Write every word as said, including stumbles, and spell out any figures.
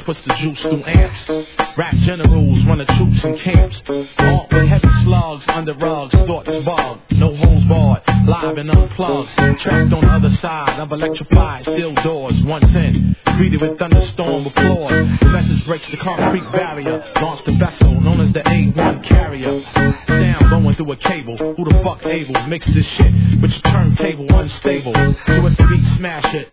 puts the juice through amps. Rap generals run the troops in camps. Armed with heavy slugs under rugs, thoughts bug. No holes barred, live and unplugged. Trapped on the other side of electrified steel doors. Once in, greeted with thunderstorm applause. The message breaks the concrete barrier. Launched the vessel known as the A one carrier. Sound going through a cable. Who the fuck able to mix this shit with your turntable unstable? So if the beat smash it,